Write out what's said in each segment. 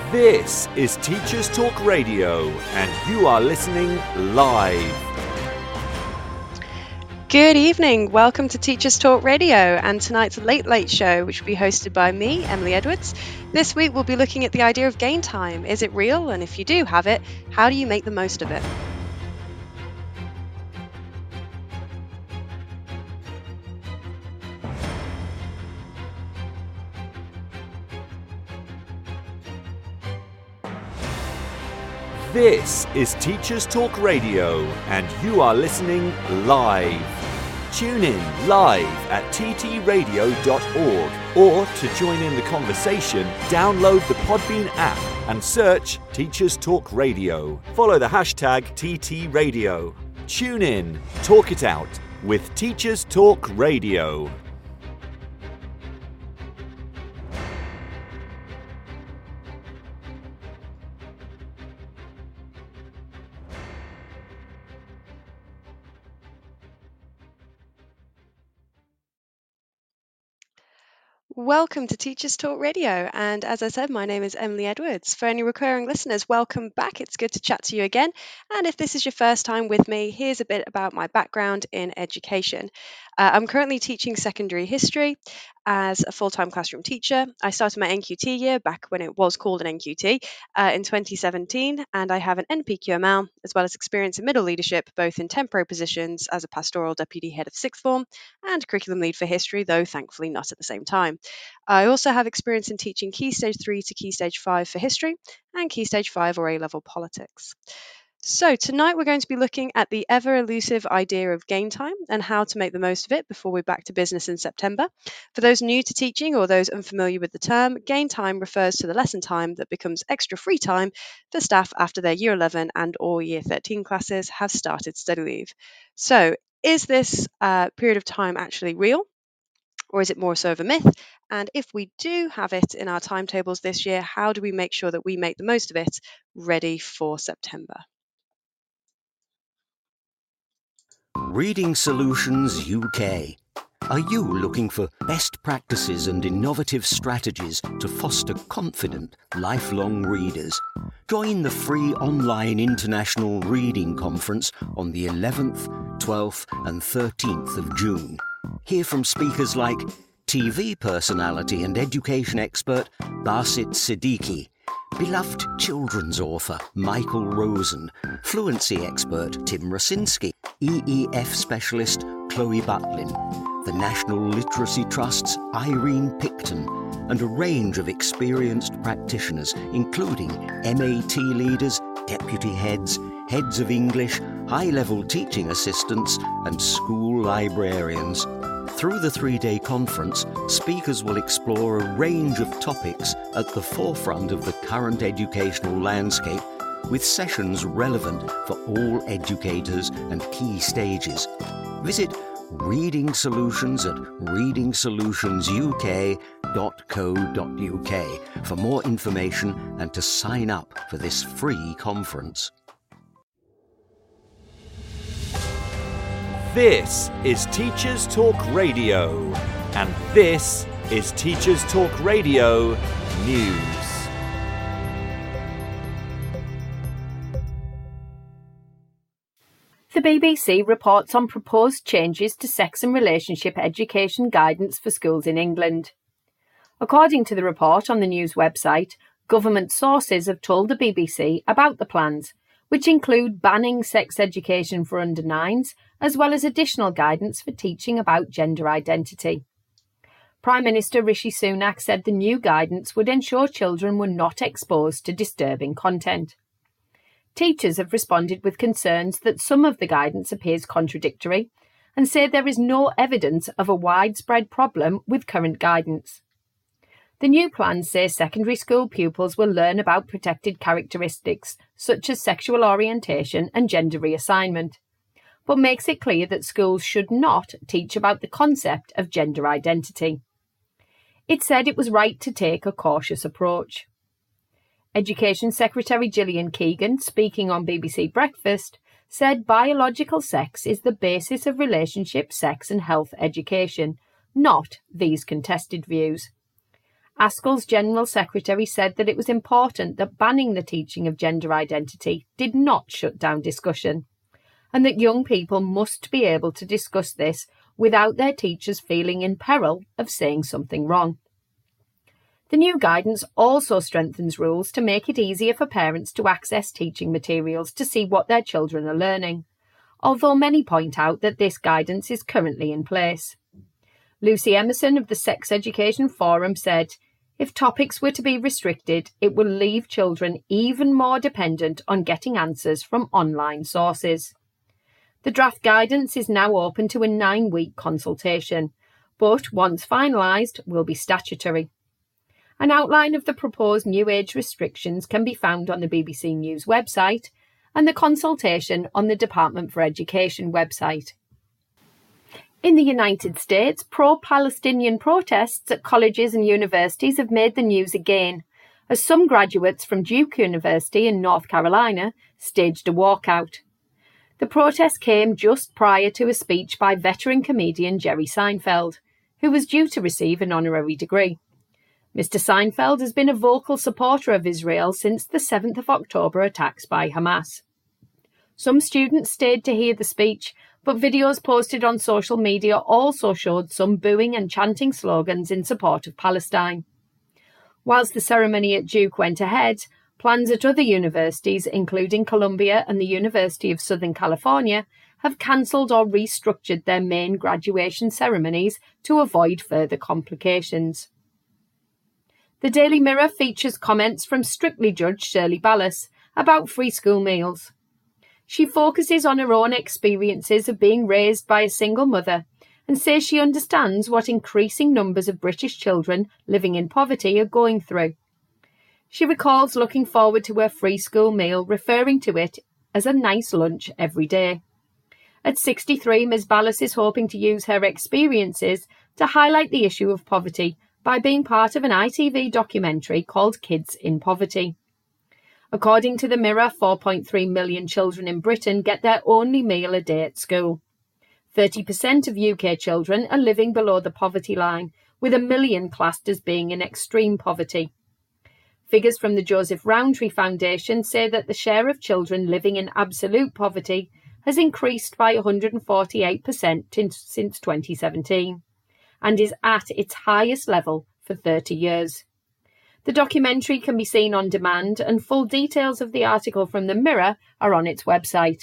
This is Teachers Talk Radio, and you are listening live. Good evening, welcome to Teachers Talk Radio and tonight's Late Late Show, which will be hosted by me, Emily Edwards. This week we'll be looking at the idea of game time. Is it real? And if you do have it, how do you make the most of it? This is Teachers Talk Radio, and you are listening live. Tune in live at ttradio.org, or to join in the conversation, download the Podbean app and search Teachers Talk Radio. Follow the hashtag TTRadio. Tune in, talk it out with Teachers Talk Radio. Welcome to Teachers Talk Radio, and as I said, my name is Emily Edwards. For any recurring listeners, welcome back. It's good to chat to you again. And if this is your first time with me, here's a bit about my background in education. I'm currently teaching secondary history as a full-time classroom teacher. I started my NQT year back when it was called an NQT in 2017, and I have an NPQML as well as experience in middle leadership, both in temporary positions as a pastoral deputy head of sixth form and curriculum lead for history, though thankfully not at the same time. I also have experience in teaching Key Stage 3 to Key Stage 5 for history and Key Stage 5 or A-level politics. So tonight we're going to be looking at the ever-elusive idea of game time and how to make the most of it before we're back to business in September. For those new to teaching or those unfamiliar with the term, game time refers to the lesson time that becomes extra free time for staff after their Year 11 and or Year 13 classes have started study leave. So is this period of time actually real? Or is it more so of a myth? And if we do have it in our timetables this year, how do we make sure that we make the most of it ready for September? Reading Solutions UK. Are you looking for best practices and innovative strategies to foster confident, lifelong readers? Join the free online International Reading Conference on the 11th, 12th and 13th of June. Hear from speakers like TV personality and education expert Basit Siddiqui, beloved children's author Michael Rosen, fluency expert Tim Rosinski, EEF specialist Chloe Butlin, the National Literacy Trust's Irene Picton, and a range of experienced practitioners including MAT leaders, deputy heads, heads of English, high-level teaching assistants and school librarians. Through the three-day conference, speakers will explore a range of topics at the forefront of the current educational landscape, with sessions relevant for all educators and key stages. Visit Reading Solutions at readingsolutionsuk.co.uk for more information and to sign up for this free conference. This is Teachers Talk Radio, and this is Teachers Talk Radio News. The BBC reports on proposed changes to sex and relationship education guidance for schools in England. According to the report on the news website, government sources have told the BBC about the plans, which include banning sex education for under 9s, as well as additional guidance for teaching about gender identity. Prime Minister Rishi Sunak said the new guidance would ensure children were not exposed to disturbing content. Teachers have responded with concerns that some of the guidance appears contradictory and say there is no evidence of a widespread problem with current guidance. The new plans say secondary school pupils will learn about protected characteristics such as sexual orientation and gender reassignment, but makes it clear that schools should not teach about the concept of gender identity. It said it was right to take a cautious approach. Education Secretary Gillian Keegan, speaking on BBC Breakfast, said biological sex is the basis of relationship, sex and health education, not these contested views. ASCL's General Secretary said that it was important that banning the teaching of gender identity did not shut down discussion, and that young people must be able to discuss this without their teachers feeling in peril of saying something wrong. The new guidance also strengthens rules to make it easier for parents to access teaching materials to see what their children are learning, although many point out that this guidance is currently in place. Lucy Emerson of the Sex Education Forum said, "If topics were to be restricted, it will leave children even more dependent on getting answers from online sources." The draft guidance is now open to a 9-week consultation, but once finalised will be statutory. An outline of the proposed new age restrictions can be found on the BBC News website and the consultation on the Department for Education website. In the United States, pro-Palestinian protests at colleges and universities have made the news again, as some graduates from Duke University in North Carolina staged a walkout. The protest came just prior to a speech by veteran comedian Jerry Seinfeld, who was due to receive an honorary degree. Mr. Seinfeld has been a vocal supporter of Israel since the 7th of October attacks by Hamas. Some students stayed to hear the speech, but videos posted on social media also showed some booing and chanting slogans in support of Palestine. Whilst the ceremony at Duke went ahead, plans at other universities, including Columbia and the University of Southern California, have cancelled or restructured their main graduation ceremonies to avoid further complications. The Daily Mirror features comments from Strictly Judge Shirley Ballas about free school meals. She focuses on her own experiences of being raised by a single mother and says she understands what increasing numbers of British children living in poverty are going through. She recalls looking forward to her free school meal, referring to it as a nice lunch every day. At 63, Ms. Ballas is hoping to use her experiences to highlight the issue of poverty by being part of an ITV documentary called Kids in Poverty. According to the Mirror, 4.3 million children in Britain get their only meal a day at school. 30% of UK children are living below the poverty line, with 1 million classed as being in extreme poverty. Figures from the Joseph Rowntree Foundation say that the share of children living in absolute poverty has increased by 148% since 2017 and is at its highest level for 30 years. The documentary can be seen on demand, and full details of the article from the Mirror are on its website.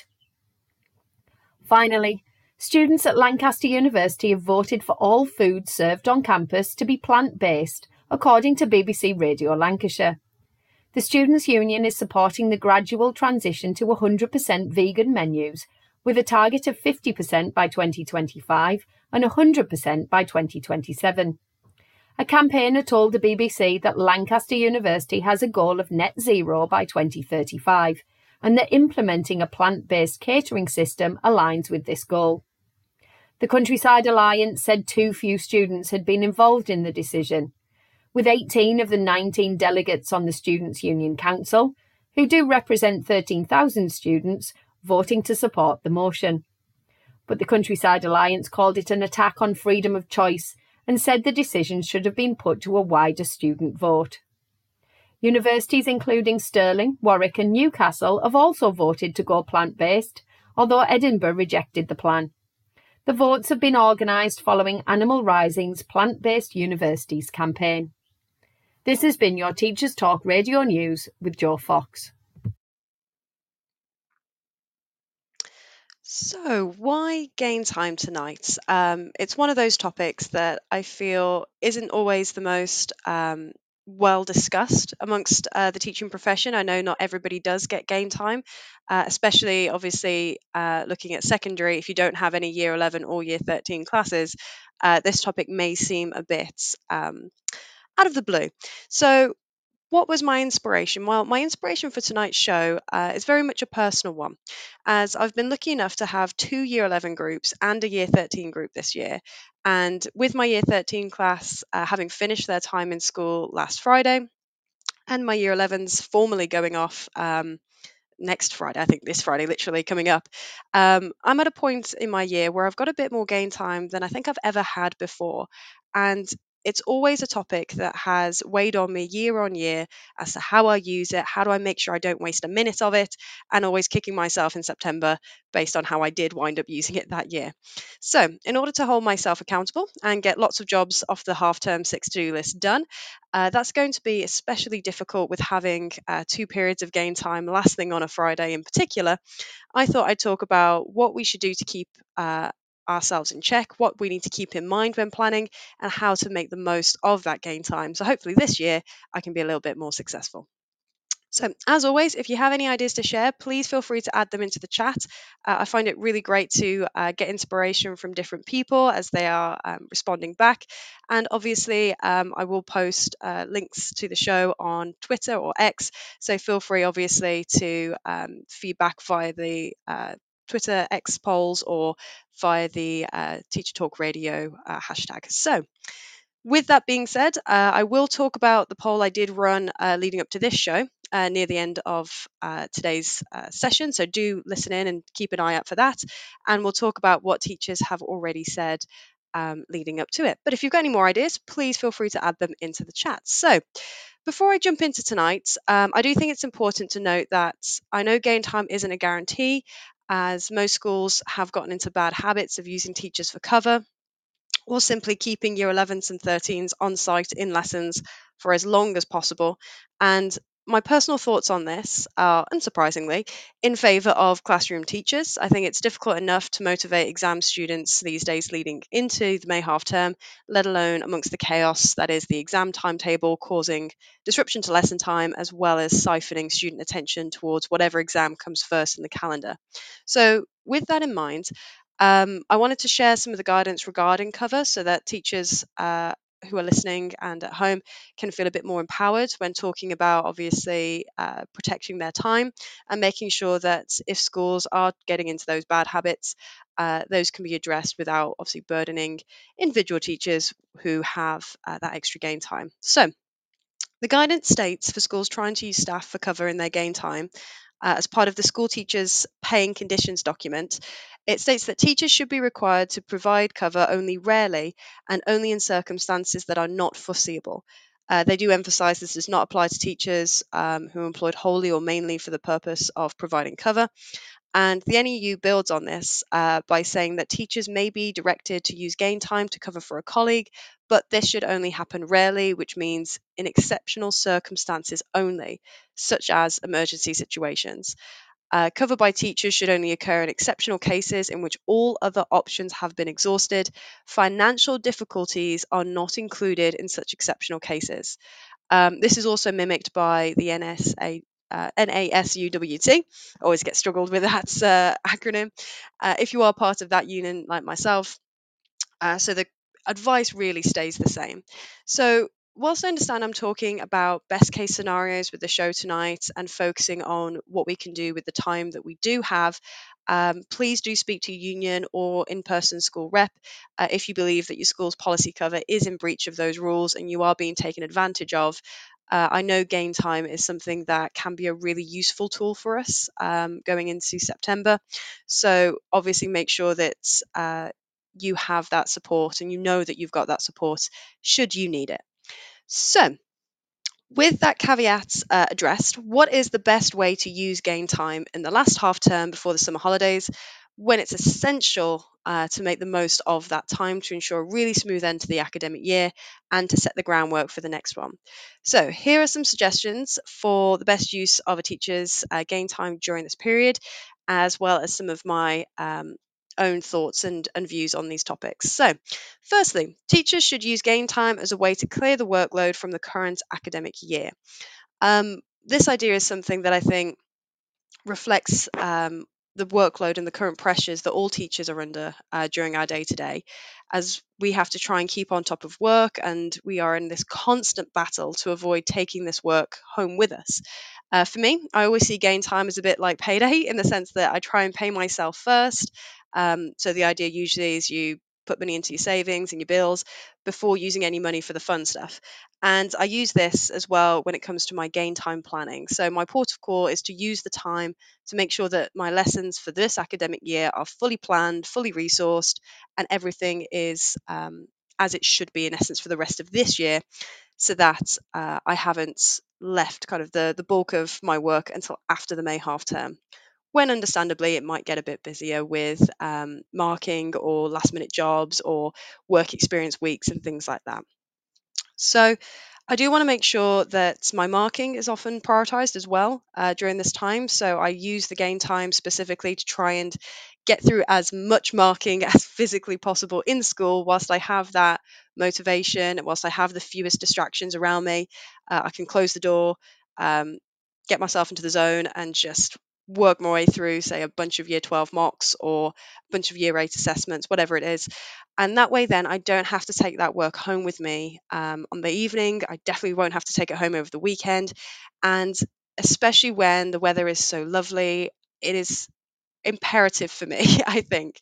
Finally, students at Lancaster University have voted for all food served on campus to be plant-based, according to BBC Radio Lancashire. The Students' Union is supporting the gradual transition to 100% vegan menus, with a target of 50% by 2025 and 100% by 2027. A campaigner told the BBC that Lancaster University has a goal of net zero by 2035 and that implementing a plant-based catering system aligns with this goal. The Countryside Alliance said too few students had been involved in the decision, with 18 of the 19 delegates on the Students' Union Council, who do represent 13,000 students, voting to support the motion. But the Countryside Alliance called it an attack on freedom of choice and said the decision should have been put to a wider student vote. Universities including Stirling, Warwick and Newcastle have also voted to go plant-based, although Edinburgh rejected the plan. The votes have been organised following Animal Rising's Plant-Based Universities campaign. This has been your Teachers Talk Radio News with Jo Fox. So, why gain time tonight? It's one of those topics that I feel isn't always the most well discussed amongst the teaching profession. I know not everybody does get gain time, especially obviously looking at secondary. If you don't have any year 11 or year 13 classes, this topic may seem a bit out of the blue. So, what was my inspiration? Well, my inspiration for tonight's show is very much a personal one, as I've been lucky enough to have 2 year 11 groups and a year 13 group this year. And with my year 13 class having finished their time in school last Friday, and my year 11s formally going off next Friday, I think this Friday, literally coming up, I'm at a point in my year where I've got a bit more gain time than I think I've ever had before. And it's always a topic that has weighed on me year on year as to how I use it, how do I make sure I don't waste a minute of it, and always kicking myself in September based on how I did wind up using it that year. So, in order to hold myself accountable and get lots of jobs off the half term 6 to do list done, that's going to be especially difficult with having 2 periods of game time last thing on a Friday in particular. I thought I'd talk about what we should do to keep ourselves in check, what we need to keep in mind when planning, and how to make the most of that game time. So hopefully this year I can be a little bit more successful. So, as always, if you have any ideas to share, please feel free to add them into the chat. I find it really great to get inspiration from different people as they are responding back. And obviously, I will post links to the show on Twitter or X. So, feel free, obviously, to feedback via the Twitter X polls or via the Teacher Talk Radio hashtag. So, with that being said, I will talk about the poll I did run leading up to this show near the end of today's session. So do listen in and keep an eye out for that. And we'll talk about what teachers have already said leading up to it. But if you've got any more ideas, please feel free to add them into the chat. So before I jump into tonight, I do think it's important to note that I know game time isn't a guarantee, as most schools have gotten into bad habits of using teachers for cover or simply keeping year 11s and 13s on site in lessons for as long as possible. And my personal thoughts on this are, unsurprisingly, in favour of classroom teachers. I think it's difficult enough to motivate exam students these days leading into the May half term, let alone amongst the chaos that is the exam timetable causing disruption to lesson time, as well as siphoning student attention towards whatever exam comes first in the calendar. So, with that in mind, I wanted to share some of the guidance regarding cover so that teachers who are listening and at home can feel a bit more empowered when talking about obviously protecting their time and making sure that if schools are getting into those bad habits, those can be addressed without obviously burdening individual teachers who have that extra gain time. So, the guidance states for schools trying to use staff for cover in their gain time as part of the school teachers' paying conditions document. It states that teachers should be required to provide cover only rarely and only in circumstances that are not foreseeable. They do emphasise this does not apply to teachers who are employed wholly or mainly for the purpose of providing cover. And the NEU builds on this by saying that teachers may be directed to use gain time to cover for a colleague, but this should only happen rarely, which means in exceptional circumstances only, such as emergency situations. Cover by teachers should only occur in exceptional cases in which all other options have been exhausted. Financial difficulties are not included in such exceptional cases. This is also mimicked by the NASUWT. Always get struggled with that acronym. If you are part of that union like myself, so the advice really stays the same. So, whilst I understand I'm talking about best case scenarios with the show tonight and focusing on what we can do with the time that we do have, please do speak to your union or in person school rep if you believe that your school's policy cover is in breach of those rules and you are being taken advantage of. I know gain time is something that can be a really useful tool for us going into September. So, obviously, make sure that you have that support and you know that you've got that support should you need it. So, with that caveat addressed, what is the best way to use gain time in the last half term before the summer holidays when it's essential to make the most of that time to ensure a really smooth end to the academic year and to set the groundwork for the next one? So, here are some suggestions for the best use of a teacher's gain time during this period, as well as some of my own thoughts and views on these topics. So, firstly, teachers should use gain time as a way to clear the workload from the current academic year. This idea is something that I think reflects the workload and the current pressures that all teachers are under during our day to day, as we have to try and keep on top of work and we are in this constant battle to avoid taking this work home with us. For me, I always see gain time as a bit like payday in the sense that I try and pay myself first. So the idea usually is you put money into your savings and your bills before using any money for the fun stuff. And I use this as well when it comes to my gain time planning. So my port of call is to use the time to make sure that my lessons for this academic year are fully planned, fully resourced, and everything is as it should be in essence for the rest of this year, so that I haven't left kind of the bulk of my work until after the May half term, when understandably it might get a bit busier with marking or last minute jobs or work experience weeks and things like that. So I do want to make sure that my marking is often prioritized as well during this time. So I use the gain time specifically to try and get through as much marking as physically possible in school, whilst I have that motivation, whilst I have the fewest distractions around me. I can close the door, um, get myself into the zone, and just work my way through, say, a bunch of year 12 mocks or a bunch of year 8 assessments, whatever it is. And that way, then I don't have to take that work home with me on the evening. I definitely won't have to take it home over the weekend. And especially when the weather is so lovely, it is imperative for me, I think,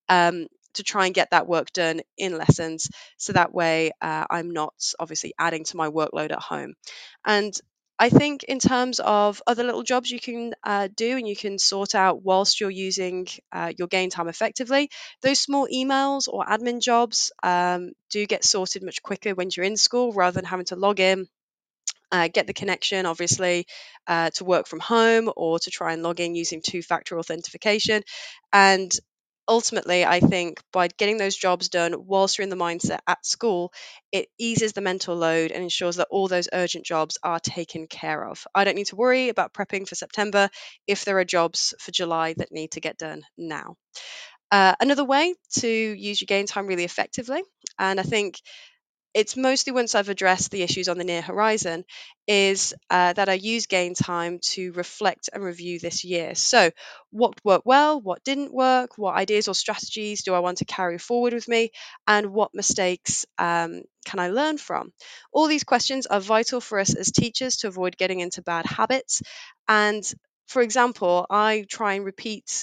to try and get that work done in lessons. So that way, I'm not obviously adding to my workload at home. And I think in terms of other little jobs you can do and you can sort out whilst you're using your gain time effectively, those small emails or admin jobs do get sorted much quicker when you're in school rather than having to log in, get the connection, obviously, to work from home or to try and log in using two-factor authentication. And ultimately, I think by getting those jobs done whilst you're in the mindset at school, it eases the mental load and ensures that all those urgent jobs are taken care of. I don't need to worry about prepping for September if there are jobs for July that need to get done now. Another way to use your gain time really effectively, and I think it's mostly once I've addressed the issues on the near horizon, is that I use gain time to reflect and review this year. So, what worked well, what didn't work, what ideas or strategies do I want to carry forward with me, and what mistakes can I learn from? All these questions are vital for us as teachers to avoid getting into bad habits. And for example, I try and repeat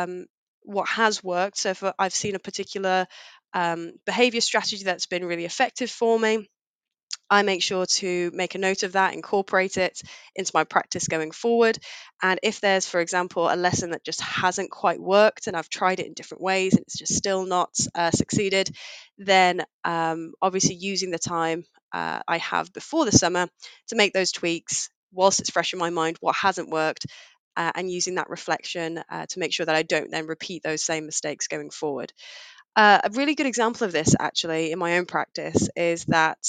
what has worked. So, if I've seen a particular behavior strategy that's been really effective for me, I make sure to make a note of that, incorporate it into my practice going forward. And if there's, for example, a lesson that just hasn't quite worked and I've tried it in different ways and it's just still not succeeded, then obviously using the time I have before the summer to make those tweaks whilst it's fresh in my mind, what hasn't worked. And using that reflection to make sure that I don't then repeat those same mistakes going forward. A really good example of this, actually, in my own practice, is that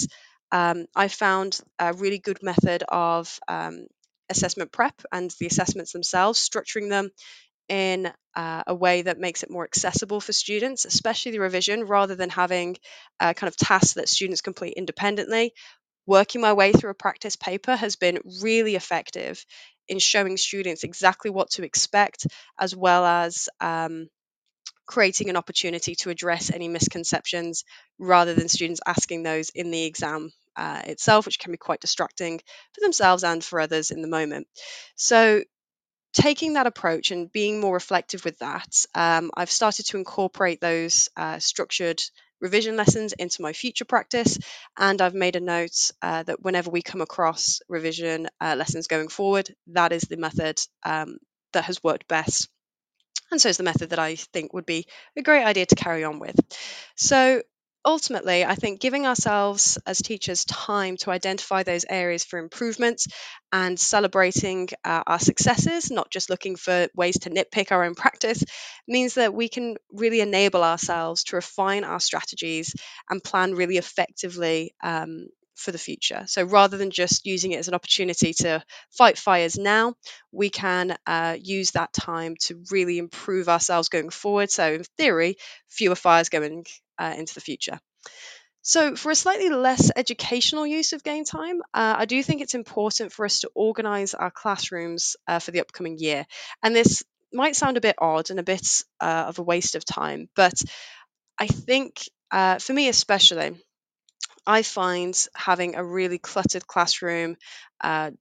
I found a really good method of assessment prep and the assessments themselves, structuring them in a way that makes it more accessible for students, especially the revision, rather than having kind of tasks that students complete independently. Working my way through a practice paper has been really effective in showing students exactly what to expect, as well as creating an opportunity to address any misconceptions rather than students asking those in the exam itself, which can be quite distracting for themselves and for others in the moment. So, taking that approach and being more reflective with that, I've started to incorporate those structured revision lessons into my future practice. And I've made a note that whenever we come across revision lessons going forward, that is the method that has worked best. And so is the method that I think would be a great idea to carry on with. So ultimately, I think giving ourselves as teachers time to identify those areas for improvement and celebrating our successes, not just looking for ways to nitpick our own practice, means that we can really enable ourselves to refine our strategies and plan really effectively. For the future. So rather than just using it as an opportunity to fight fires now, we can use that time to really improve ourselves going forward. So, in theory, fewer fires going into the future. So, for a slightly less educational use of gain time, I do think it's important for us to organise our classrooms for the upcoming year. And this might sound a bit odd and a bit of a waste of time, but I think for me especially, I find having a really cluttered classroom, uh,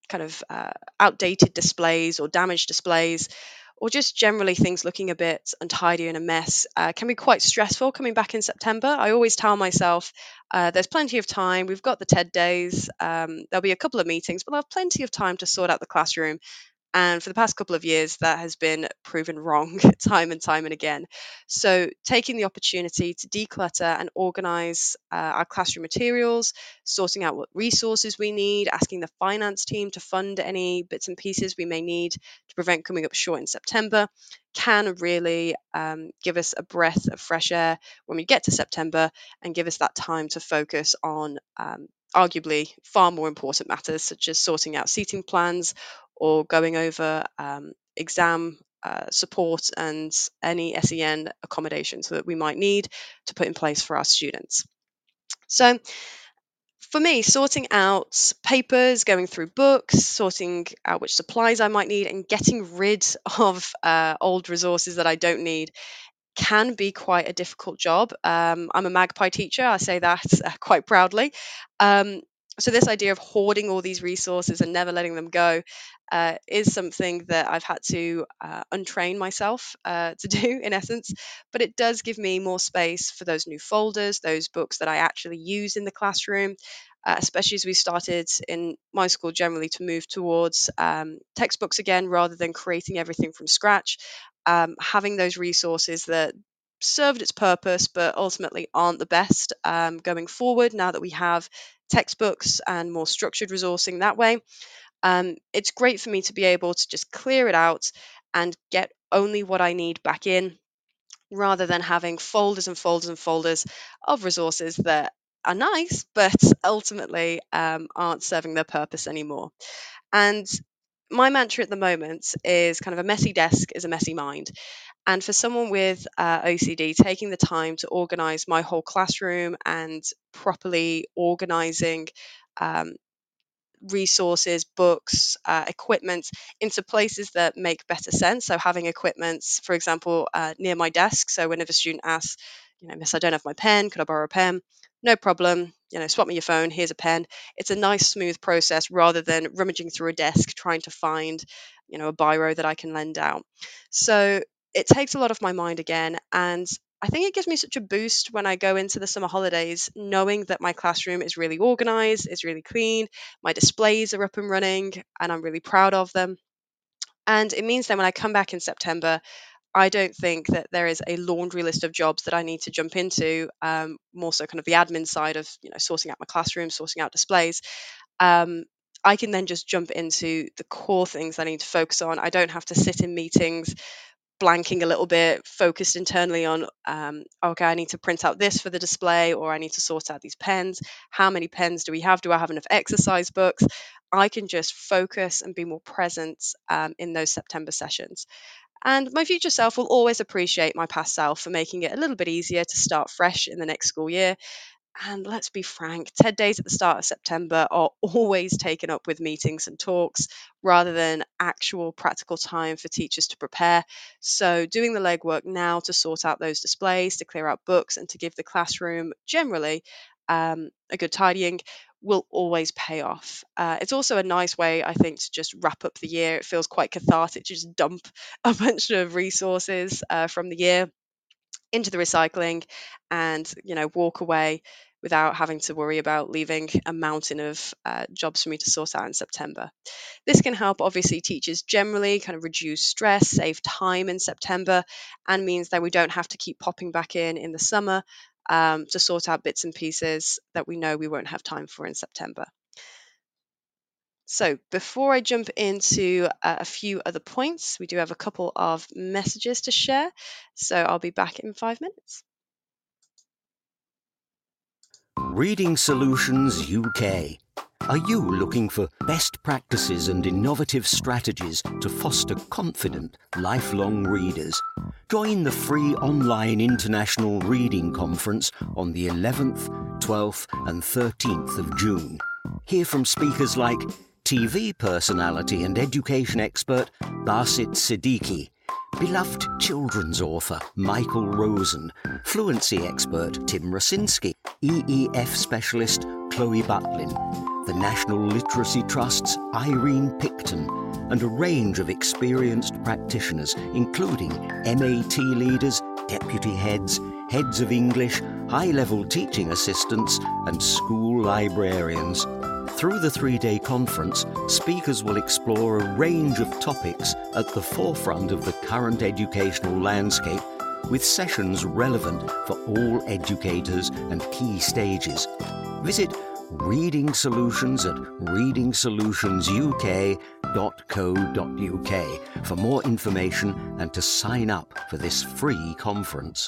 outdated displays or damaged displays, or just generally things looking a bit untidy and a mess, can be quite stressful coming back in September. I always tell myself there's plenty of time. We've got the TED days. There'll be a couple of meetings, but I'll have plenty of time to sort out the classroom And for the past couple of years, that has been proven wrong time and time and again. So, taking the opportunity to declutter and organize our classroom materials, sorting out what resources we need, asking the finance team to fund any bits and pieces we may need to prevent coming up short in September, can really give us a breath of fresh air when we get to September and give us that time to focus on arguably far more important matters, such as sorting out seating plans or going over exam support and any SEN accommodations that we might need to put in place for our students. So, for me, sorting out papers, going through books, sorting out which supplies I might need, and getting rid of old resources that I don't need can be quite a difficult job. I'm a magpie teacher, I say that quite proudly. So, this idea of hoarding all these resources and never letting them go is something that I've had to untrain myself to do, in essence. But it does give me more space for those new folders, those books that I actually use in the classroom. Especially as we started in my school generally to move towards textbooks again rather than creating everything from scratch. Having those resources that served its purpose but ultimately aren't the best going forward now that we have textbooks and more structured resourcing that way. It's great for me to be able to just clear it out and get only what I need back in rather than having folders and folders and folders of resources that are nice but ultimately aren't serving their purpose anymore. And my mantra at the moment is kind of a messy desk is a messy mind. And for someone with OCD, taking the time to organize my whole classroom and properly organizing um, resources, books, equipment into places that make better sense. So having equipment, for example, near my desk. So whenever a student asks, Miss, I don't have my pen, could I borrow a pen? No problem. Swap me your phone. Here's a pen. It's a nice, smooth process rather than rummaging through a desk trying to find, a biro that I can lend out. So it takes a lot of my mind again, and I think it gives me such a boost when I go into the summer holidays, knowing that my classroom is really organized, is really clean, my displays are up and running, and I'm really proud of them. And it means then when I come back in September, I don't think that there is a laundry list of jobs that I need to jump into, more so kind of the admin side of, sorting out my classroom, sorting out displays. I can then just jump into the core things I need to focus on. I don't have to sit in meetings blanking a little bit, focused internally on, okay, I need to print out this for the display, or I need to sort out these pens. How many pens do we have? Do I have enough exercise books? I can just focus and be more present in those September sessions. And my future self will always appreciate my past self for making it a little bit easier to start fresh in the next school year. And let's be frank, TED Days at the start of September are always taken up with meetings and talks rather than actual practical time for teachers to prepare. So, doing the legwork now to sort out those displays, to clear out books, and to give the classroom generally a good tidying will always pay off. It's also a nice way, I think, to just wrap up the year. It feels quite cathartic to just dump a bunch of resources from the year into the recycling and walk away without having to worry about leaving a mountain of jobs for me to sort out in September. This can help obviously teachers generally kind of reduce stress, save time in September, and means that we don't have to keep popping back in the summer to sort out bits and pieces that we know we won't have time for in September. So before I jump into a few other points, we do have a couple of messages to share. So I'll be back in 5 minutes. Reading Solutions UK. Are you looking for best practices and innovative strategies to foster confident, lifelong readers? Join the free online International Reading Conference on the 11th, 12th and 13th of June. Hear from speakers like TV personality and education expert Basit Siddiqui, beloved children's author Michael Rosen, fluency expert Tim Rosinski, EEF specialist Chloe Butlin, the National Literacy Trust's Irene Picton, and a range of experienced practitioners, including MAT leaders, deputy heads, heads of English, high-level teaching assistants, and school librarians. Through the 3-day conference, speakers will explore a range of topics at the forefront of the current educational landscape, with sessions relevant for all educators and key stages. Visit Reading Solutions at readingsolutionsuk.co.uk for more information and to sign up for this free conference.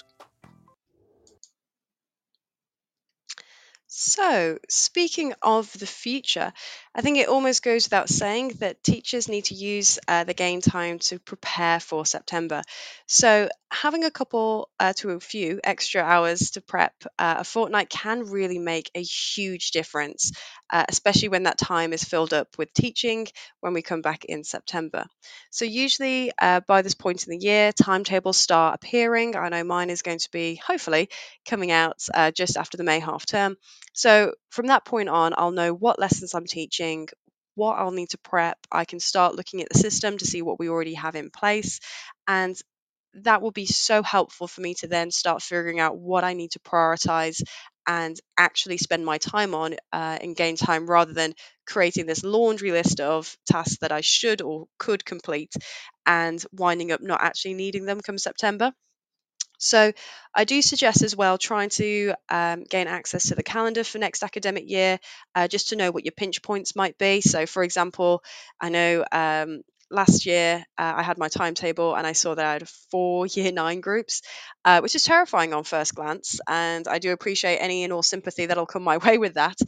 So, speaking of the future, I think it almost goes without saying that teachers need to use the game time to prepare for September. So, having a couple to a few extra hours to prep a fortnight can really make a huge difference, especially when that time is filled up with teaching when we come back in September. So, usually by this point in the year, timetables start appearing. I know mine is going to be hopefully coming out just after the May half term. So from that point on, I'll know what lessons I'm teaching, what I'll need to prep. I can start looking at the system to see what we already have in place. And that will be so helpful for me to then start figuring out what I need to prioritize and actually spend my time on in game time rather than creating this laundry list of tasks that I should or could complete and winding up not actually needing them come September. So I do suggest as well trying to gain access to the calendar for next academic year, just to know what your pinch points might be. So, for example, I know last year I had my timetable and I saw that I had 4 Year 9 groups, which is terrifying on first glance. And I do appreciate any and all sympathy that'll come my way with that.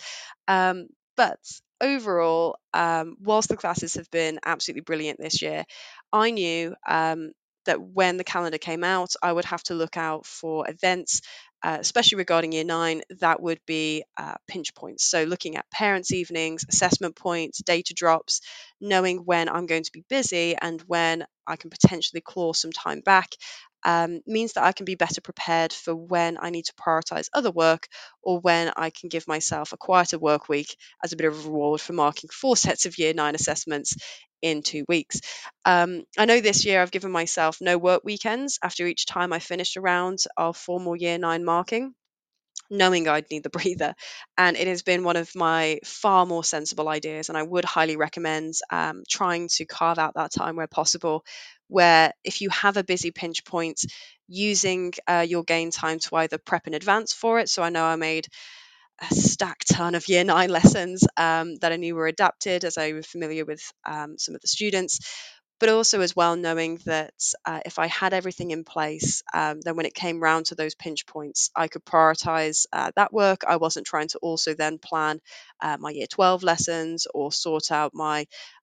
But overall, whilst the classes have been absolutely brilliant this year, I knew that when the calendar came out, I would have to look out for events, especially regarding Year 9, that would be pinch points. So, looking at parents' evenings, assessment points, data drops, knowing when I'm going to be busy and when I can potentially claw some time back. Means that I can be better prepared for when I need to prioritize other work or when I can give myself a quieter work week as a bit of a reward for marking 4 sets of Year 9 assessments in 2 weeks. I know this year I've given myself no work weekends after each time I finished a round of formal Year 9 marking, knowing I'd need the breather. And it has been one of my far more sensible ideas. And I would highly recommend trying to carve out that time where possible, where if you have a busy pinch point, using your gain time to either prep in advance for it. So I know I made a stack ton of Year 9 lessons that I knew were adapted as I was familiar with some of the students, but also as well knowing that if I had everything in place, then when it came round to those pinch points, I could prioritize that work. I wasn't trying to also then plan my Year 12 lessons or sort out my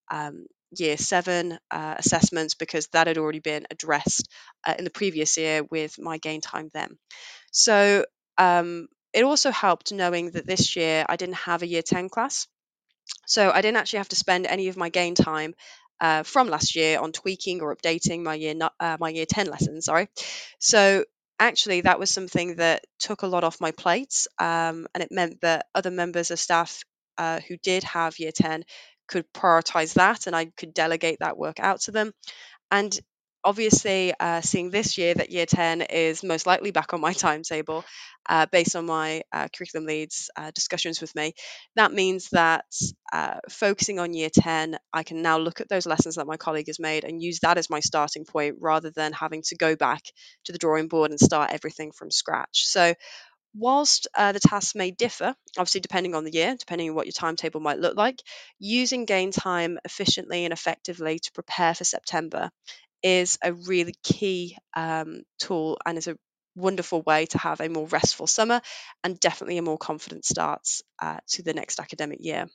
Year 7 assessments because that had already been addressed in the previous year with my gain time then. So it also helped knowing that this year I didn't have a Year 10 class. So I didn't actually have to spend any of my gain time from last year on tweaking or updating my Year 10 lessons. Sorry. So actually, that was something that took a lot off my plate, and it meant that other members of staff who did have Year 10 could prioritize that, and I could delegate that work out to them. And obviously, seeing this year that Year 10 is most likely back on my timetable, based on my curriculum lead's discussions with me, that means that focusing on Year 10, I can now look at those lessons that my colleague has made and use that as my starting point rather than having to go back to the drawing board and start everything from scratch. So, whilst the tasks may differ, obviously depending on the year, depending on what your timetable might look like, using gain time efficiently and effectively to prepare for September is a really key tool and is a wonderful way to have a more restful summer and definitely a more confident start to the next academic year.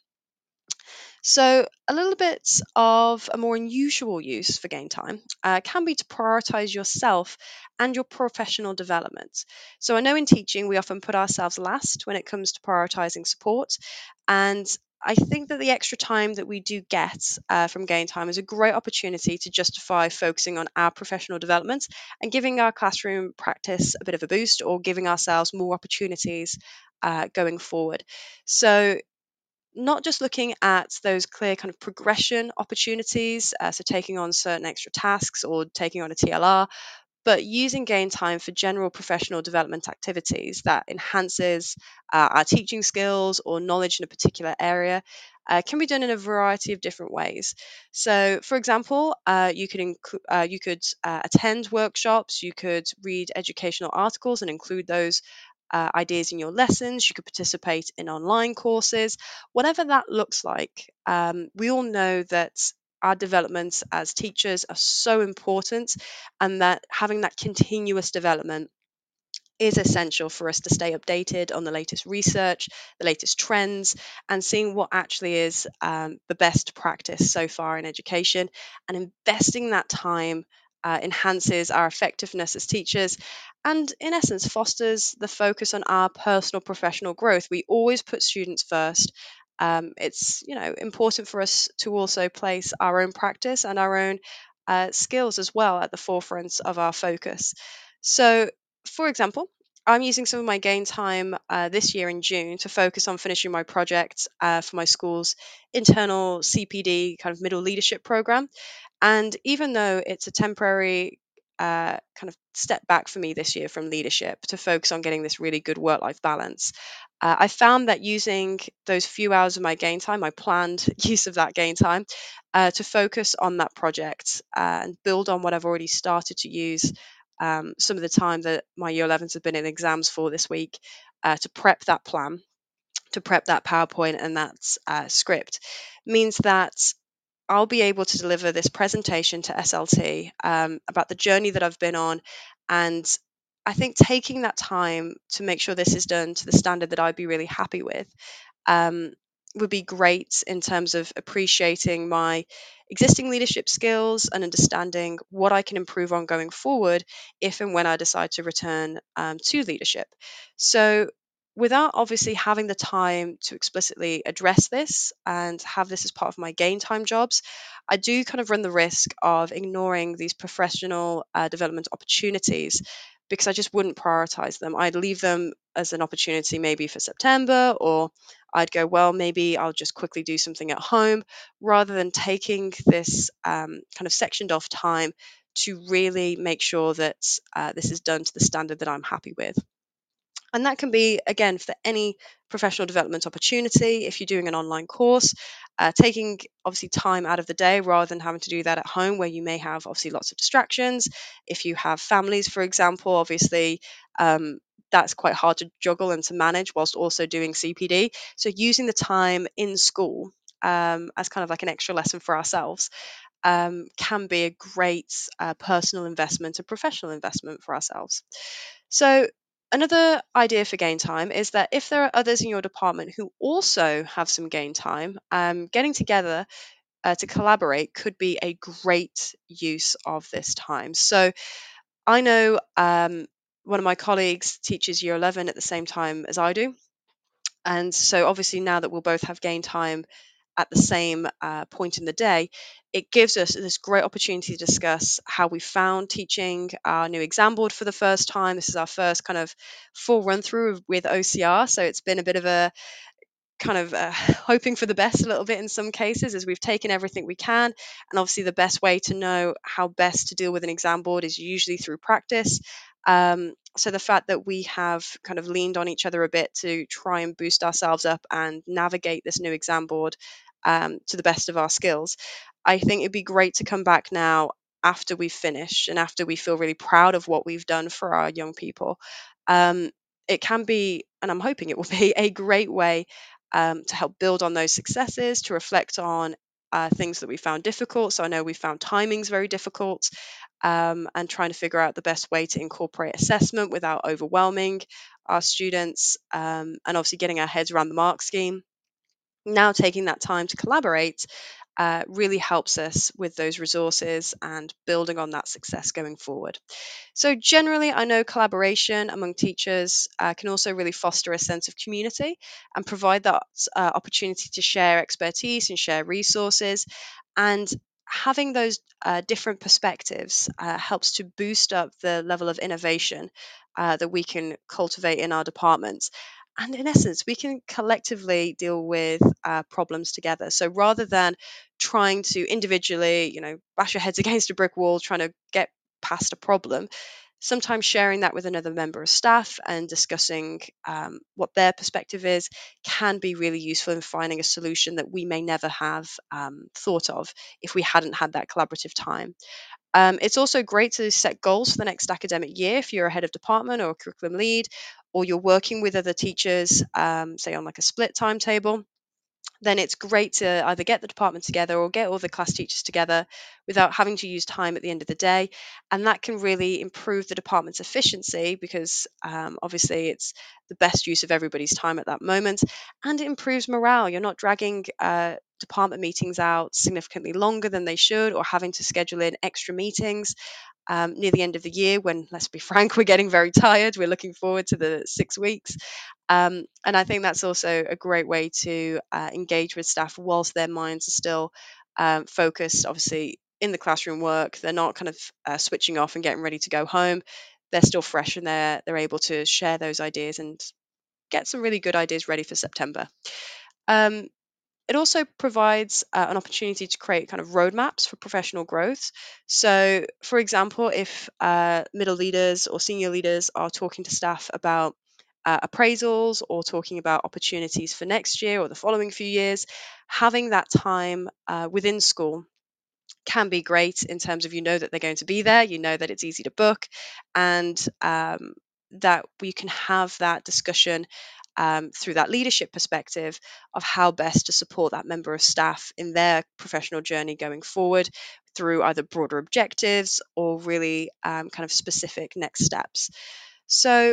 So, a little bit of a more unusual use for gain time can be to prioritize yourself and your professional development. So, I know in teaching we often put ourselves last when it comes to prioritizing support. And I think that the extra time that we do get from gain time is a great opportunity to justify focusing on our professional development and giving our classroom practice a bit of a boost or giving ourselves more opportunities going forward. So, not just looking at those clear kind of progression opportunities, so taking on certain extra tasks or taking on a TLR, but using gain time for general professional development activities that enhances our teaching skills or knowledge in a particular area can be done in a variety of different ways. So, for example, you could attend workshops, you could read educational articles and include those ideas in your lessons. You could participate in online courses, whatever that looks like. We all know that our developments as teachers are so important, and that having that continuous development is essential for us to stay updated on the latest research, the latest trends, and seeing what actually is the best practice so far in education. And investing that time enhances our effectiveness as teachers and, in essence, fosters the focus on our personal professional growth. We always put students first. It's important for us to also place our own practice and our own skills as well at the forefront of our focus. So, for example, I'm using some of my gain time this year in June to focus on finishing my project for my school's internal CPD kind of middle leadership program. And even though it's a temporary kind of step back for me this year from leadership to focus on getting this really good work life balance, I found that using those few hours of my gain time, my planned use of that gain time, to focus on that project and build on what I've already started to use some of the time that my year 11s have been in exams for this week to prep that plan, to prep that PowerPoint and that script, means that I'll be able to deliver this presentation to SLT about the journey that I've been on. And I think taking that time to make sure this is done to the standard that I'd be really happy with um, would be great in terms of appreciating my existing leadership skills and understanding what I can improve on going forward if and when I decide to return to leadership. So, without obviously having the time to explicitly address this and have this as part of my gain time jobs, I do kind of run the risk of ignoring these professional development opportunities because I just wouldn't prioritize them. I'd leave them as an opportunity maybe for September, or I'd go, well, maybe I'll just quickly do something at home rather than taking this kind of sectioned off time to really make sure that this is done to the standard that I'm happy with. And that can be, again, for any professional development opportunity. If you're doing an online course, taking obviously time out of the day rather than having to do that at home where you may have obviously lots of distractions. If you have families, for example, obviously that's quite hard to juggle and to manage whilst also doing CPD. So using the time in school as kind of like an extra lesson for ourselves can be a great personal investment, a professional investment for ourselves. So, another idea for gain time is that if there are others in your department who also have some gain time, getting together to collaborate could be a great use of this time. So, I know one of my colleagues teaches year 11 at the same time as I do. And so, obviously, now that we'll both have gain time at the same point in the day, it gives us this great opportunity to discuss how we found teaching our new exam board for the first time. This is our first kind of full run through with OCR. So, it's been a bit of a kind of hoping for the best a little bit in some cases as we've taken everything we can. And obviously, the best way to know how best to deal with an exam board is usually through practice. So the fact that we have kind of leaned on each other a bit to try and boost ourselves up and navigate this new exam board to the best of our skills, I think it'd be great to come back now after we've finished and after we feel really proud of what we've done for our young people. Um, it can be, and I'm hoping it will be, a great way to help build on those successes, to reflect on things that we found difficult. So I know we found timings very difficult, and trying to figure out the best way to incorporate assessment without overwhelming our students, and obviously getting our heads around the mark scheme. Now taking that time to collaborate really helps us with those resources and building on that success going forward. So, generally, I know collaboration among teachers can also really foster a sense of community and provide that opportunity to share expertise and share resources. And having those different perspectives helps to boost up the level of innovation that we can cultivate in our departments. And in essence, we can collectively deal with problems together. So rather than trying to individually, bash your heads against a brick wall, trying to get past a problem, Sometimes sharing that with another member of staff and discussing what their perspective is can be really useful in finding a solution that we may never have thought of if we hadn't had that collaborative time. It's also great to set goals for the next academic year if you're a head of department or a curriculum lead, or you're working with other teachers, say on like a split timetable. Then it's great to either get the department together or get all the class teachers together without having to use time at the end of the day. And that can really improve the department's efficiency because obviously it's the best use of everybody's time at that moment. And it improves morale. You're not dragging department meetings out significantly longer than they should or having to schedule in extra meetings near the end of the year when, let's be frank, we're getting very tired. We're looking forward to the 6 weeks. And I think that's also a great way to engage with staff whilst their minds are still focused, obviously, in the classroom work. They're not kind of switching off and getting ready to go home. They're still fresh and they're able to share those ideas and get some really good ideas ready for September. Um, it also provides an opportunity to create kind of roadmaps for professional growth. So, for example, if middle leaders or senior leaders are talking to staff about appraisals or talking about opportunities for next year or the following few years, having that time within school can be great in terms of that they're going to be there, that it's easy to book, and that we can have that discussion through that leadership perspective of how best to support that member of staff in their professional journey going forward through either broader objectives or really kind of specific next steps. So,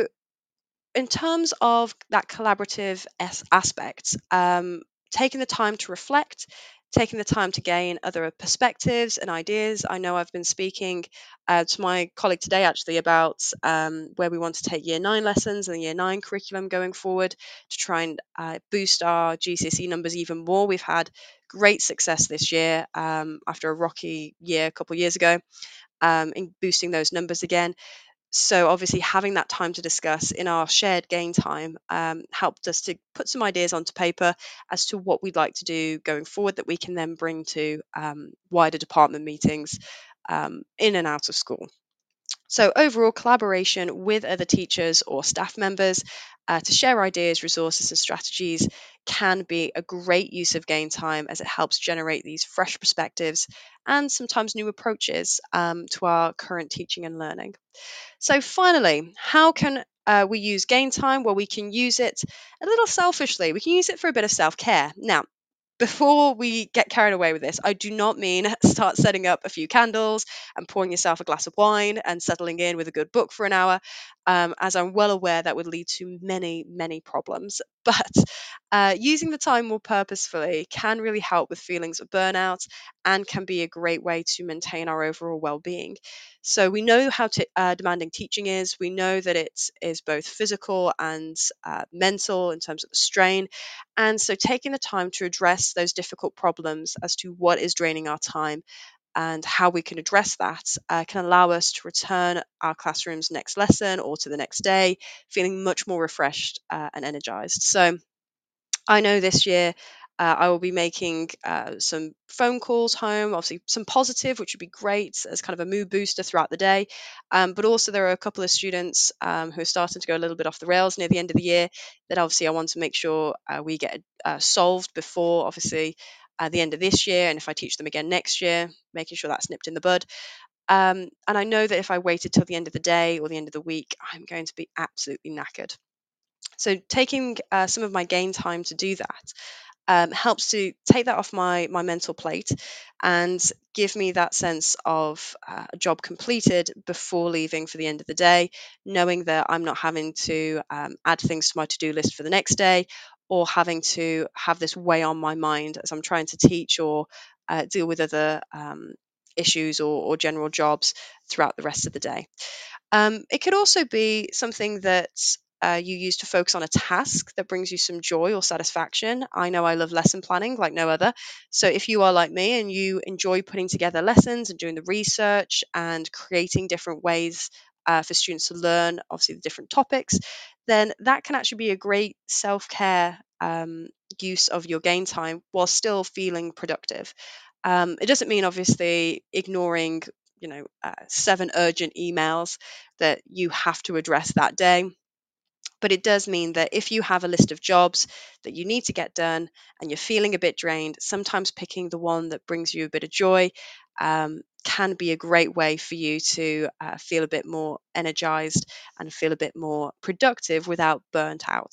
in terms of that collaborative aspect, taking the time to reflect, taking the time to gain other perspectives and ideas. I know I've been speaking to my colleague today actually about where we want to take year 9 lessons and the year 9 curriculum going forward to try and boost our GCSE numbers even more. We've had great success this year after a rocky year a couple of years ago in boosting those numbers again. So obviously having that time to discuss in our shared gain time helped us to put some ideas onto paper as to what we'd like to do going forward that we can then bring to wider department meetings in and out of school. So overall collaboration with other teachers or staff members to share ideas, resources and strategies can be a great use of gain time as it helps generate these fresh perspectives and sometimes new approaches to our current teaching and learning. So, finally, how can we use gain time? Well, we can use it a little selfishly. We can use it for a bit of self care. Now, before we get carried away with this, I do not mean start setting up a few candles and pouring yourself a glass of wine and settling in with a good book for an hour, as I'm well aware that would lead to many, many problems. But using the time more purposefully can really help with feelings of burnout and can be a great way to maintain our overall well being. So, we know how demanding teaching is. We know that it is both physical and mental in terms of the strain. And so, taking the time to address those difficult problems as to what is draining our time and how we can address that can allow us to return our classrooms next lesson or to the next day feeling much more refreshed and energized. So, I know this year I will be making some phone calls home, obviously some positive, which would be great as kind of a mood booster throughout the day. But also, there are a couple of students who are starting to go a little bit off the rails near the end of the year that obviously I want to make sure we get solved before obviously the end of this year. And if I teach them again next year, making sure that's nipped in the bud. And I know that if I waited till the end of the day or the end of the week, I'm going to be absolutely knackered. So taking some of my gain time to do that helps to take that off my mental plate and give me that sense of a job completed before leaving for the end of the day, knowing that I'm not having to add things to my to-do list for the next day or having to have this weigh on my mind as I'm trying to teach or deal with other issues or general jobs throughout the rest of the day. It could also be something that you use to focus on a task that brings you some joy or satisfaction. I know I love lesson planning like no other. So if you are like me and you enjoy putting together lessons and doing the research and creating different ways for students to learn, obviously the different topics, then that can actually be a great self care use of your gain time while still feeling productive. It doesn't mean obviously ignoring 7 urgent emails that you have to address that day. But it does mean that if you have a list of jobs that you need to get done and you're feeling a bit drained, sometimes picking the one that brings you a bit of joy can be a great way for you to feel a bit more energized and feel a bit more productive without burnt out.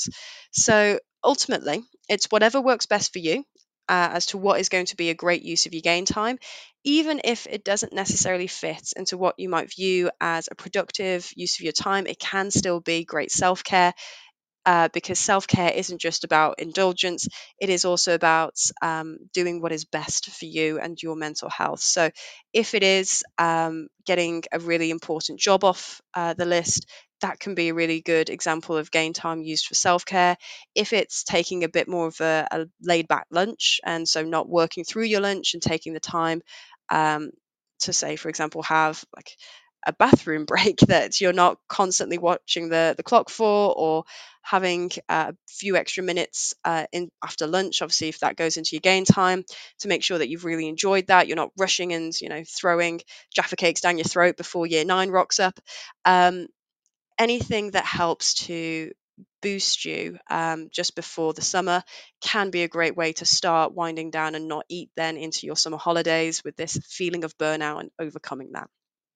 So ultimately, it's whatever works best for you. As to what is going to be a great use of your gain time, even if it doesn't necessarily fit into what you might view as a productive use of your time, it can still be great self care, because self care isn't just about indulgence, it is also about doing what is best for you and your mental health. So, if it is getting a really important job off the list, that can be a really good example of gain time used for self care. If it's taking a bit more of a laid back lunch, and so not working through your lunch and taking the time um, to, say, for example, have like a bathroom break that you're not constantly watching the clock for, or having a few extra minutes in after lunch, obviously if that goes into your gain time, to make sure that you've really enjoyed that, you're not rushing and throwing Jaffa cakes down your throat before year 9 rocks up. um, Anything that helps to boost you just before the summer can be a great way to start winding down and not eat then into your summer holidays with this feeling of burnout and overcoming that.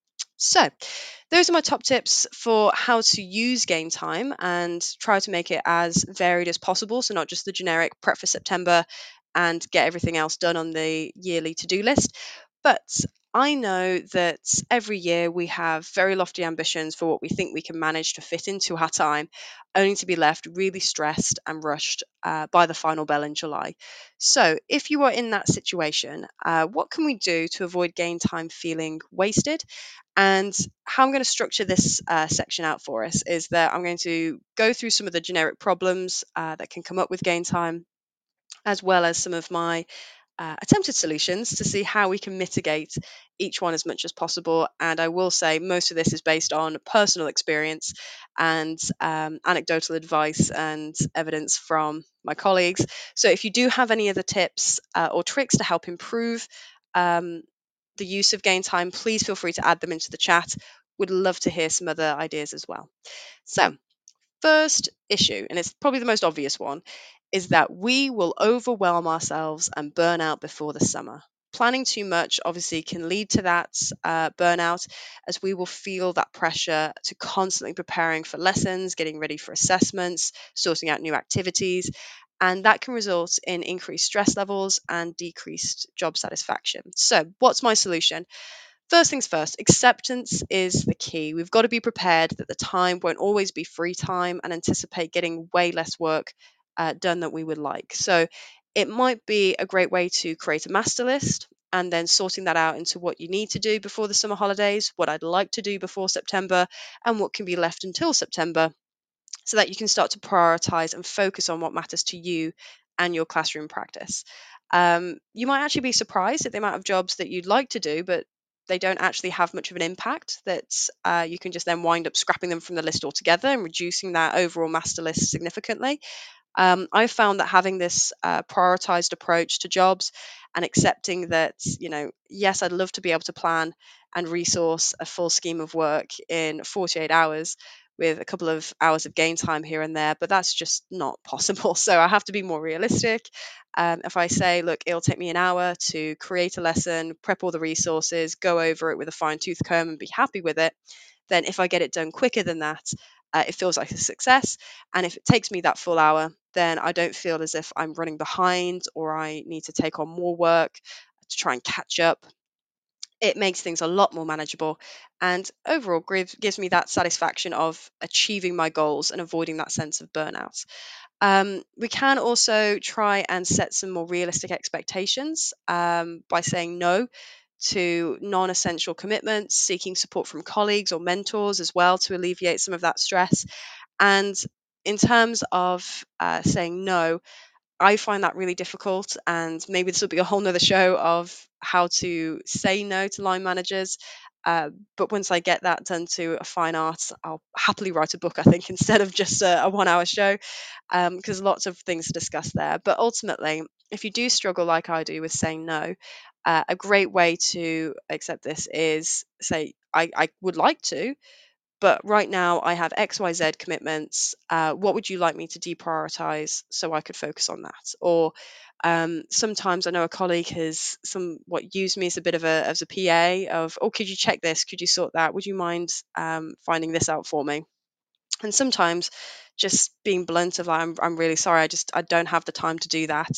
So, those are my top tips for how to use Gain Time and try to make it as varied as possible. So, not just the generic prep for September and get everything else done on the yearly to do list. But I know that every year we have very lofty ambitions for what we think we can manage to fit into our time, only to be left really stressed and rushed by the final bell in July. So, if you are in that situation, what can we do to avoid Gain Time feeling wasted? And how I'm going to structure this section out for us is that I'm going to go through some of the generic problems that can come up with gain time, as well as some of my attempted solutions to see how we can mitigate each one as much as possible. And I will say most of this is based on personal experience and anecdotal advice and evidence from my colleagues. So if you do have any other tips or tricks to help improve um, the use of gain time, please feel free to add them into the chat. Would love to hear some other ideas as well. So, first issue, and it's probably the most obvious one, is that we will overwhelm ourselves and burn out before the summer. Planning too much obviously can lead to that burnout, as we will feel that pressure to constantly preparing for lessons, getting ready for assessments, sorting out new activities. And that can result in increased stress levels and decreased job satisfaction. So, what's my solution? First things first, acceptance is the key. We've got to be prepared that the time won't always be free time and anticipate getting way less work done than we would like. So it might be a great way to create a master list and then sorting that out into what you need to do before the summer holidays, what I'd like to do before September, and what can be left until September, so that you can start to prioritize and focus on what matters to you and your classroom practice. You might actually be surprised at the amount of jobs that you'd like to do, but they don't actually have much of an impact, that you can just then wind up scrapping them from the list altogether and reducing that overall master list significantly. I've found that having this prioritized approach to jobs and accepting that, yes, I'd love to be able to plan and resource a full scheme of work in 48 hours with a couple of hours of gain time here and there, but that's just not possible. So I have to be more realistic. If I say, look, it'll take me an hour to create a lesson, prep all the resources, go over it with a fine tooth comb and be happy with it, then if I get it done quicker than that, it feels like a success. And if it takes me that full hour, then I don't feel as if I'm running behind or I need to take on more work to try and catch up. It makes things a lot more manageable, and overall gives me that satisfaction of achieving my goals and avoiding that sense of burnout. We can also try and set some more realistic expectations by saying no to non essential commitments, seeking support from colleagues or mentors as well to alleviate some of that stress. And in terms of saying no, I find that really difficult. And maybe this will be a whole nother show of how to say no to line managers. But once I get that done to a fine art, I'll happily write a book, I think, instead of just a 1 hour show, because lots of things to discuss there. But ultimately, if you do struggle like I do with saying no, a great way to accept this is say, I would like to, but right now I have XYZ commitments. What would you like me to deprioritize so I could focus on that? Or sometimes I know a colleague has somewhat used me as a bit of a PA of, oh, could you check this? Could you sort that? Would you mind finding this out for me? And sometimes just being blunt of like, I'm really sorry, I don't have the time to do that.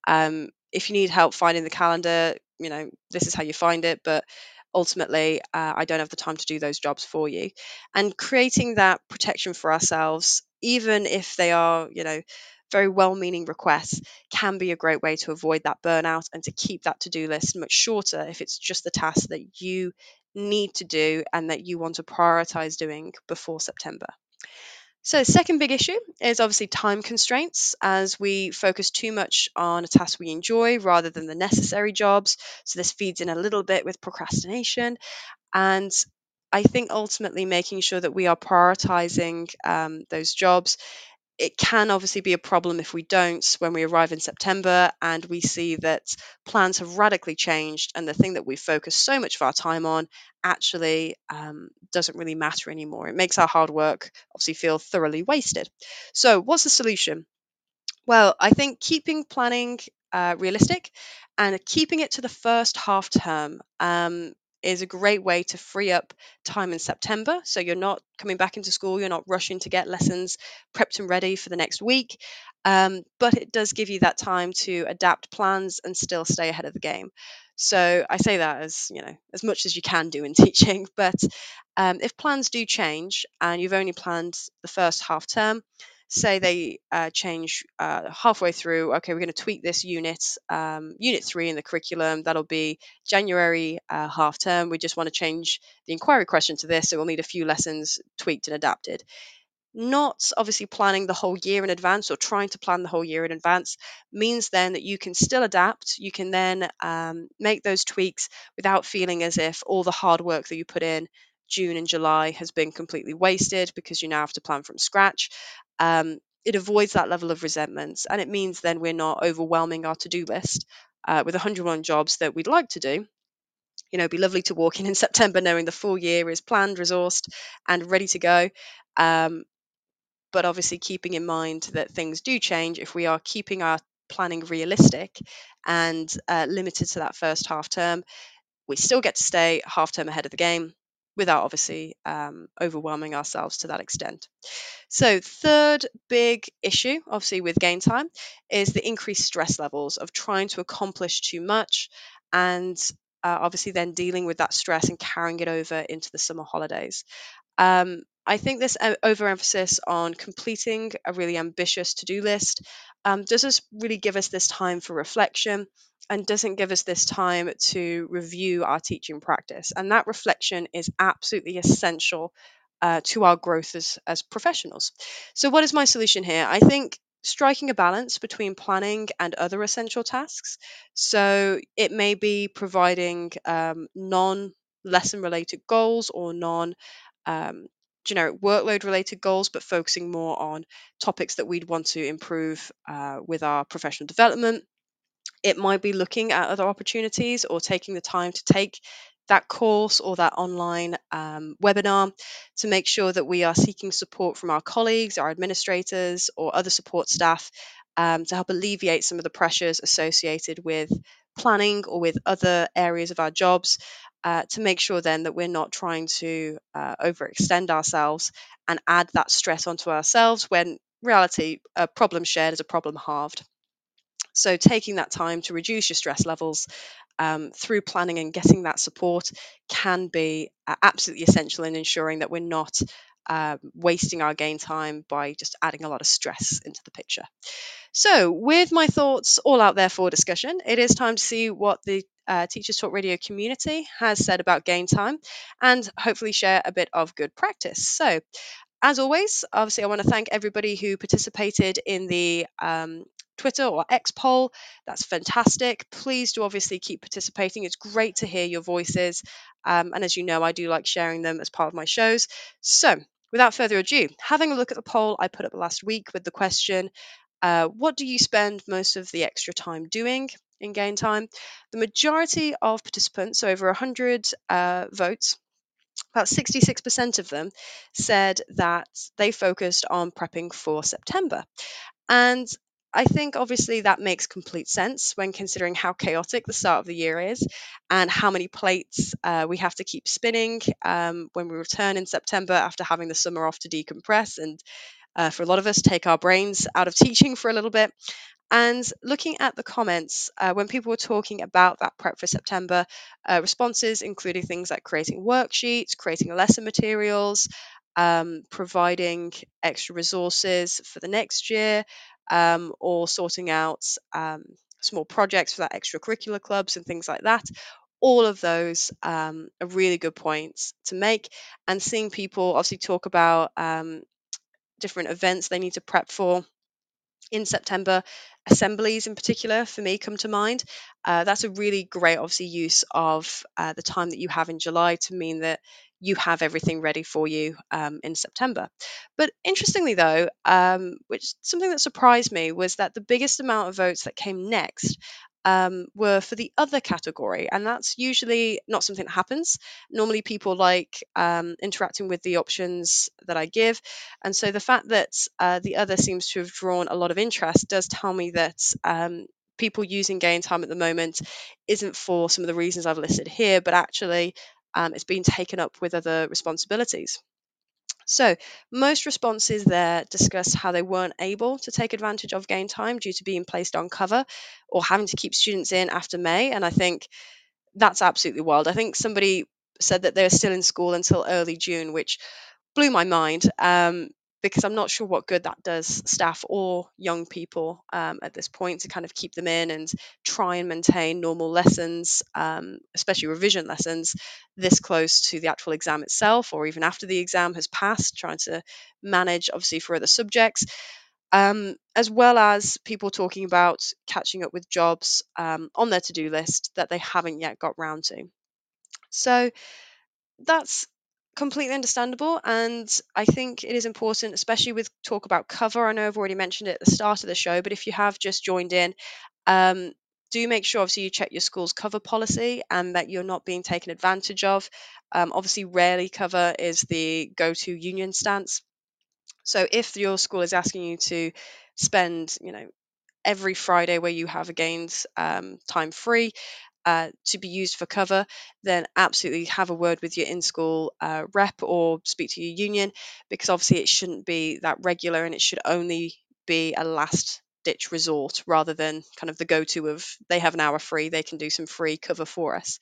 If you need help finding the calendar, this is how you find it, but ultimately I don't have the time to do those jobs for you. And creating that protection for ourselves, even if they are very well-meaning requests, can be a great way to avoid that burnout and to keep that to-do list much shorter if it's just the task that you need to do and that you want to prioritize doing before September. So, second big issue is obviously time constraints as we focus too much on a task we enjoy rather than the necessary jobs. So, this feeds in a little bit with procrastination. And I think ultimately making sure that we are prioritizing those jobs. It can obviously be a problem if we don't when we arrive in September and we see that plans have radically changed and the thing that we focus so much of our time on actually doesn't really matter anymore. It makes our hard work obviously feel thoroughly wasted. So, what's the solution? Well, I think keeping planning realistic and keeping it to the first half term is a great way to free up time in September. So you're not coming back into school, you're not rushing to get lessons prepped and ready for the next week. But it does give you that time to adapt plans and still stay ahead of the game. So I say that as as much as you can do in teaching. But if plans do change and you've only planned the first half term, say they change halfway through, okay, we're going to tweak this unit 3 in the curriculum, that'll be January half term, we just want to change the inquiry question to this, so we'll need a few lessons tweaked and adapted. Not obviously planning the whole year in advance or trying to plan the whole year in advance means then that you can still adapt. You can then make those tweaks without feeling as if all the hard work that you put in June and July has been completely wasted because you now have to plan from scratch. It avoids that level of resentment, and it means then we're not overwhelming our to-do list with 101 jobs that we'd like to do. It'd be lovely to walk in September knowing the full year is planned, resourced, and ready to go. Um, but obviously keeping in mind that things do change. If we are keeping our planning realistic and limited to that first half term, we still get to stay half term ahead of the game without obviously overwhelming ourselves to that extent. So, third big issue, obviously, with game time is the increased stress levels of trying to accomplish too much and obviously then dealing with that stress and carrying it over into the summer holidays. I think this overemphasis on completing a really ambitious to-do list doesn't really give us this time for reflection and doesn't give us this time to review our teaching practice. And that reflection is absolutely essential to our growth as professionals. So, what is my solution here? I think striking a balance between planning and other essential tasks. So, it may be providing non lesson related goals or non um, generic workload related goals, but focusing more on topics that we'd want to improve with our professional development. It might be looking at other opportunities or taking the time to take that course or that online webinar to make sure that we are seeking support from our colleagues, our administrators, or other support staff to help alleviate some of the pressures associated with planning or with other areas of our jobs. To make sure then that we're not trying to overextend ourselves and add that stress onto ourselves when reality, a problem shared is a problem halved. So, taking that time to reduce your stress levels through planning and getting that support can be absolutely essential in ensuring that we're not wasting our gain time by just adding a lot of stress into the picture. So, with my thoughts all out there for discussion, it is time to see what the Teachers Talk Radio community has said about gain time and hopefully share a bit of good practice. So, as always, obviously, I want to thank everybody who participated in the Twitter or X poll. That's fantastic. Please do obviously keep participating. It's great to hear your voices. And as you know, I do like sharing them as part of my shows. So, without further ado, having a look at the poll I put up last week with the question, what do you spend most of the extra time doing in game time? The majority of participants, so over 100 votes, about 66% of them said that they focused on prepping for September. And I think obviously that makes complete sense when considering how chaotic the start of the year is and how many plates we have to keep spinning when we return in September after having the summer off to decompress and for a lot of us take our brains out of teaching for a little bit. And looking at the comments, when people were talking about that prep for September, responses including things like creating worksheets, creating lesson materials, providing extra resources for the next year, or sorting out small projects for that extracurricular clubs and things like that. All of those are really good points to make. And seeing people obviously talk about different events they need to prep for in September. Assemblies, in particular, for me, come to mind. That's a really great, obviously, use of the time that you have in July to mean that you have everything ready for you in September. But interestingly, though, which something that surprised me was that the biggest amount of votes that came next were for the other category, and that's usually not something that happens. Normally, people like interacting with the options that I give, and so the fact that the other seems to have drawn a lot of interest does tell me that people using game time at the moment isn't for some of the reasons I've listed here, but actually it's been taken up with other responsibilities. So, most responses there discuss how they weren't able to take advantage of game time due to being placed on cover or having to keep students in after May. And I think that's absolutely wild. I think somebody said that they're still in school until early June, which blew my mind because I'm not sure what good that does staff or young people at this point to kind of keep them in and try and maintain normal lessons, especially revision lessons, this close to the actual exam itself or even after the exam has passed, trying to manage obviously for other subjects. As well as people talking about catching up with jobs on their to do list that they haven't yet got round to. So, that's completely understandable. And I think it is important, especially with talk about cover. I know I've already mentioned it at the start of the show, but if you have just joined in, um, do make sure obviously you check your school's cover policy and that you're not being taken advantage of. Obviously, rarely cover is the go to union stance. So if your school is asking you to spend, every Friday where you have a gains time free to be used for cover, then absolutely have a word with your in school rep or speak to your union because obviously it shouldn't be that regular and it should only be a last ditch resort rather than kind of the go to of they have an hour free, they can do some free cover for us.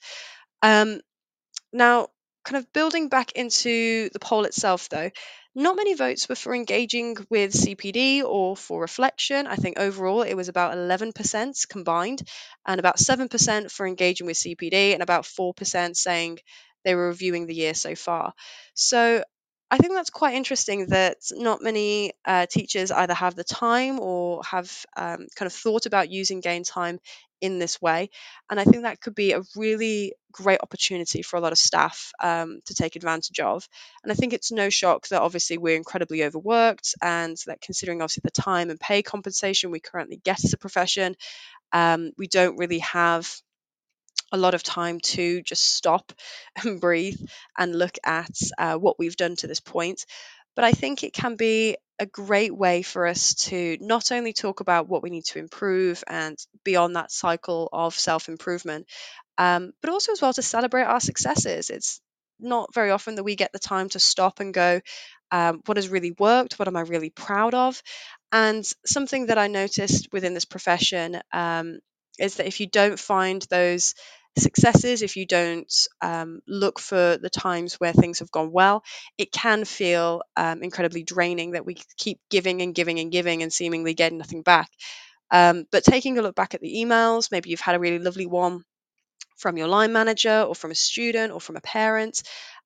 Um, Now, kind of building back into the poll itself, though, not many votes were for engaging with CPD or for reflection. I think overall it was about 11% combined, and about 7% for engaging with CPD, and about 4% saying they were reviewing the year so far. So I think that's quite interesting that not many teachers either have the time or have kind of thought about using gain time in this way. And I think that could be a really great opportunity for a lot of staff to take advantage of. And I think it's no shock that obviously we're incredibly overworked and that considering obviously the time and pay compensation we currently get as a profession, we don't really have a lot of time to just stop and breathe and look at what we've done to this point. But I think it can be a great way for us to not only talk about what we need to improve and be on that cycle of self improvement, but also as well to celebrate our successes. It's not very often that we get the time to stop and go, what has really worked? What am I really proud of? And something that I noticed within this profession is that if you don't find those successes, if you don't look for the times where things have gone well, it can feel incredibly draining that we keep giving and giving and giving and seemingly getting nothing back. But taking a look back at the emails, maybe you've had a really lovely one from your line manager or from a student or from a parent,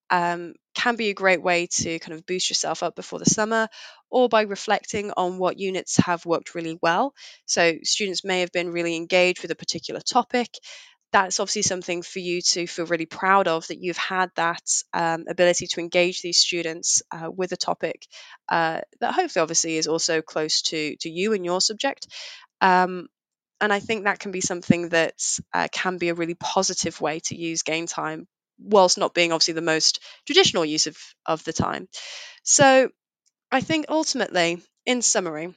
can be a great way to kind of boost yourself up before the summer, or by reflecting on what units have worked really well. So, students may have been really engaged with a particular topic, that's obviously something for you to feel really proud of, that you've had that ability to engage these students with a topic that hopefully obviously is also close to you and your subject. And I think that can be something that can be a really positive way to use gain time, whilst not being obviously the most traditional use of the time. So I think ultimately, in summary,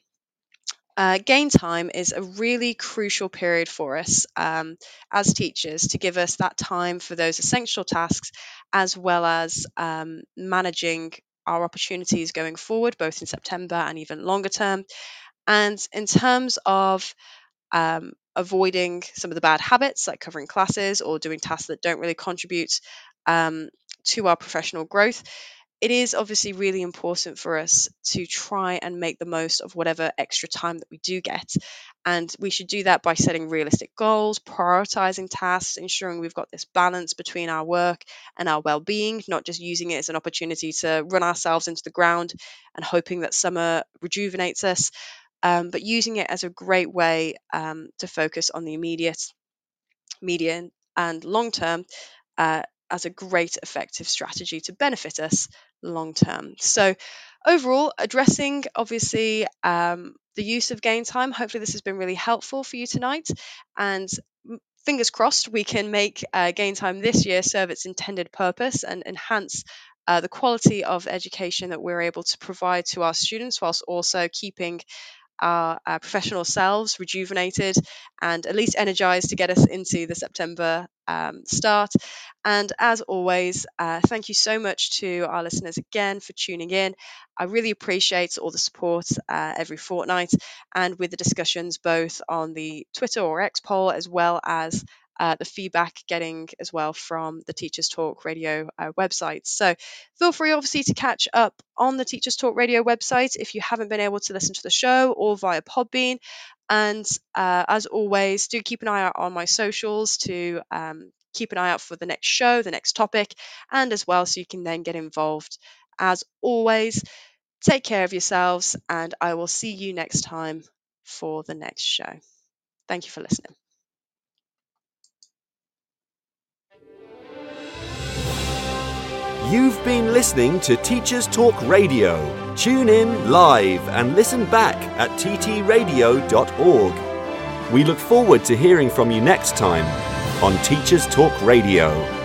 gain time is a really crucial period for us as teachers, to give us that time for those essential tasks, as well as managing our opportunities going forward, both in September and even longer term. And in terms of avoiding some of the bad habits, like covering classes or doing tasks that don't really contribute to our professional growth, it is obviously really important for us to try and make the most of whatever extra time that we do get. And we should do that by setting realistic goals, prioritizing tasks, ensuring we've got this balance between our work and our well-being, not just using it as an opportunity to run ourselves into the ground and hoping that summer rejuvenates us, but using it as a great way to focus on the immediate, medium, and long term, as a great effective strategy to benefit us long term. So overall, addressing obviously the use of gain time, hopefully this has been really helpful for you tonight, and fingers crossed we can make gain time this year serve its intended purpose and enhance the quality of education that we're able to provide to our students, whilst also keeping our professional selves rejuvenated and at least energized to get us into the September start. And as always, thank you so much to our listeners again for tuning in. I really appreciate all the support every fortnight, and with the discussions both on the Twitter or X poll, as well as the feedback getting as well from the Teachers Talk Radio website. So feel free obviously to catch up on the Teachers Talk Radio website if you haven't been able to listen to the show, or via Podbean. And as always, do keep an eye out on my socials to keep an eye out for the next show, the next topic, and as well so you can then get involved. As always, take care of yourselves, and I will see you next time for the next show. Thank you for listening. You've been listening to Teachers Talk Radio. Tune in live and listen back at ttradio.org. We look forward to hearing from you next time on Teachers Talk Radio.